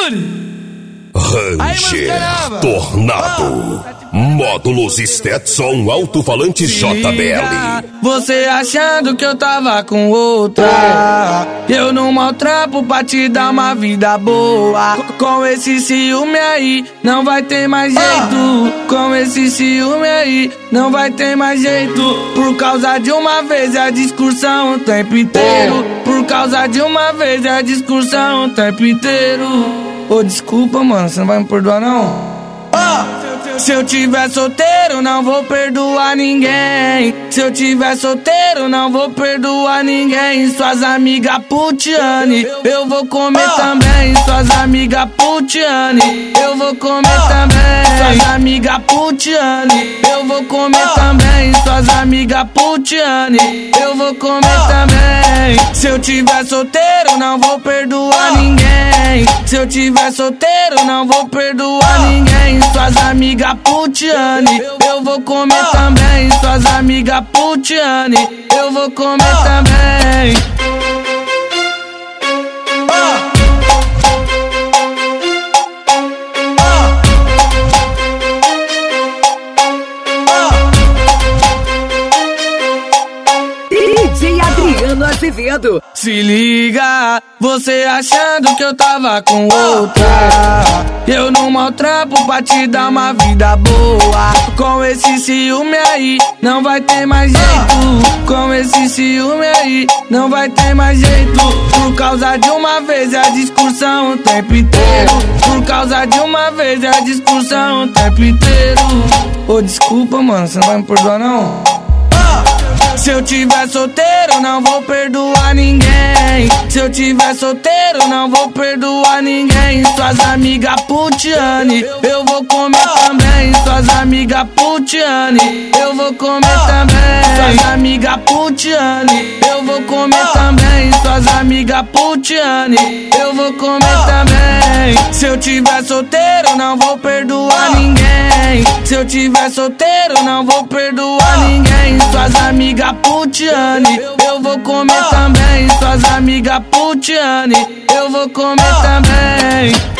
Ranger Tornado, módulos Stetson, alto-falante JBL. Você achando que eu tava com outra, eu não maltrapo pra te dar uma vida boa. Com esse ciúme aí, não vai ter mais jeito. Com esse ciúme aí, não vai ter mais jeito. Por causa de uma vez é a discussão o tempo inteiro. Por causa de uma vez é a discussão o tempo inteiro. Ô, desculpa, mano, você não vai me perdoar, não? Se eu tiver solteiro, não vou perdoar ninguém. Se eu tiver solteiro, não vou perdoar ninguém. Suas amigas putiane, eu vou comer também. Suas amigas putiane, eu vou comer também. Suas amigas putiane, eu vou comer também. Suas amigas putiane, eu vou comer também. Se eu tiver solteiro, não vou perdoar ninguém. Se eu tiver solteiro, não vou perdoar ninguém. Suas amigas putiane, eu vou comer também. Suas amigas putiane, eu vou comer também. DJ Adriano Azevedo. Se liga, você achando que eu tava com outra, eu não maltrapo pra te dar uma vida boa. Com esse ciúme aí, não vai ter mais jeito. Com esse ciúme aí, não vai ter mais jeito. Por causa de uma vez é a discussão o tempo inteiro. Por causa de uma vez é a discussão o tempo inteiro. Ô, desculpa, mano, você não vai me perdoar, não? Se eu tiver solteiro, não vou perdoar ninguém. Se eu tiver solteiro, não vou perdoar ninguém. Suas amigas putiane, eu vou comer também. Suas amigas putiane, eu vou comer também. Suas amigas putiane, eu vou comer também. Suas amigas putiane, eu vou comer também. Se eu tiver solteiro, não vou perdoar ninguém. Se eu tiver solteiro, não vou perdoar ninguém. Suas amigas putiane, eu vou comer também. Suas amigas putiane, eu vou comer também.